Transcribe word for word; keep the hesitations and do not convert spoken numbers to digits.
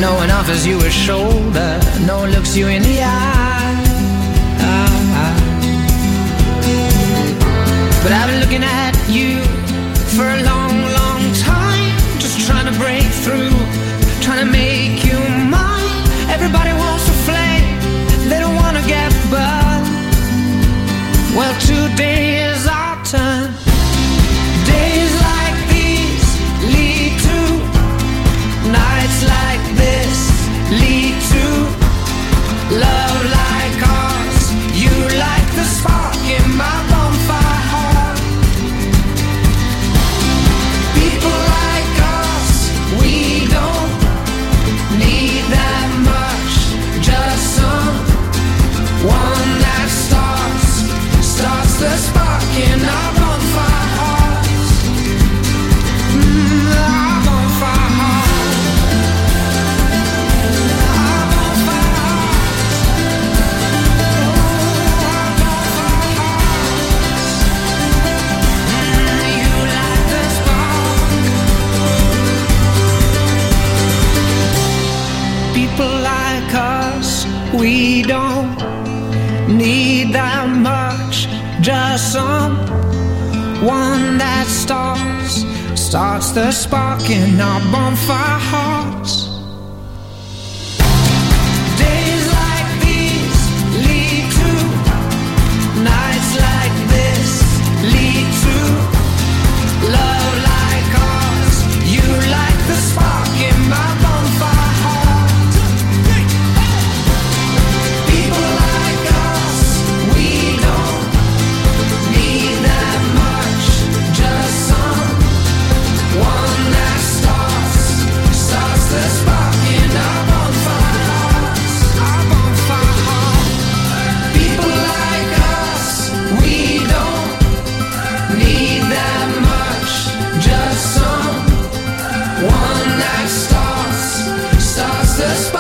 No one offers you a shoulder, no one looks you in the eye. But I've been looking at you for a long, long time, just trying to break through, trying to make you mine. Everybody wants to flame, they don't want to get burned. Well, today is our turn. Days like these lead to nights like this, lead to love like ours. You like the spark in my bonfire heart. People like us, we don't need that much, just some one that starts, starts the spark in our bonfire hearts. Mm, our bonfire hearts. Our bonfire hearts. Oh, our bonfire hearts. Mm, you like the spark. People like us, we don't need that much, just some one that starts, starts the spark in our bonfire hearts. Days like these lead to nights like this, lead to love like ours. You like the spark in my bonfire heart. People like us, we don't need that much, just some one that starts, starts the spark in our bonfire hearts. Our bonfire heart. People like us, we don't need that much, just some one that starts, starts the spark.